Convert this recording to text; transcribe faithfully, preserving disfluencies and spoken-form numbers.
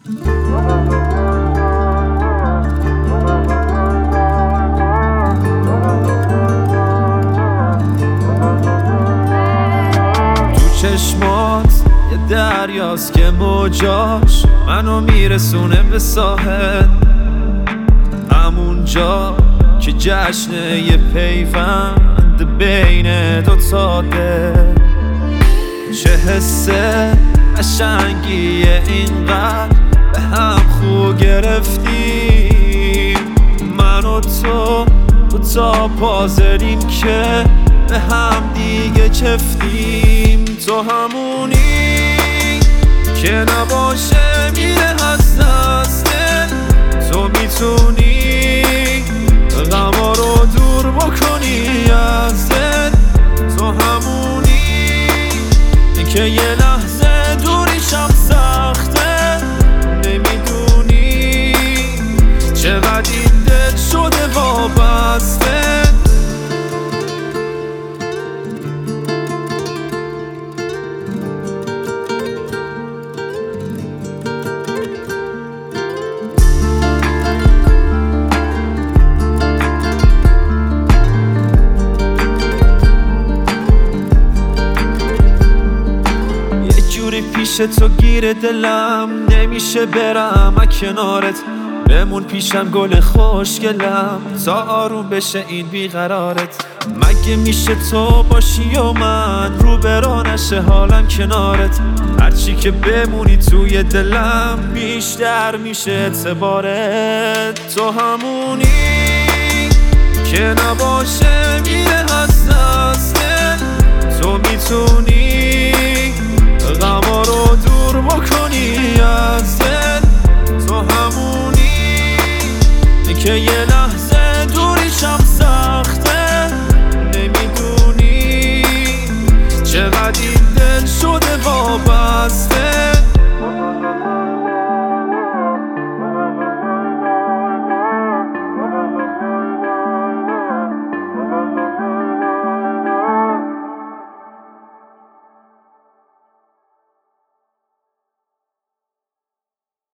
چشمات یه دریاست که موجاش منو میرسونه به ساحل، همونجا که جشنه یه پیوند بین دوتا دل. چه حسه قشنگیه اینقدر به هم خو گرفتیم، من و تو تو تا پازریم که به هم دیگه چفتیم. تو همونی که نباشه میره از دسته، تو میتونی غما رو دور بکنی از دل. تو همونی که یه لحظه دوریشم سخته، نمیدونی چقدر این دل شده وابسته. پیش تو گیر دلم نمیشه برم از کنارت، بمون پیشم گل خوشگلم تا آروم بشه این بیقرارت. مگه میشه تو باشی و من رو برا نشه حالم کنارت، هرچی که بمونی توی دلم بیشتر میشه اعتبارت. تو همونی که نباشه میره از دست دل، تو میتونی غما رو دور بکنی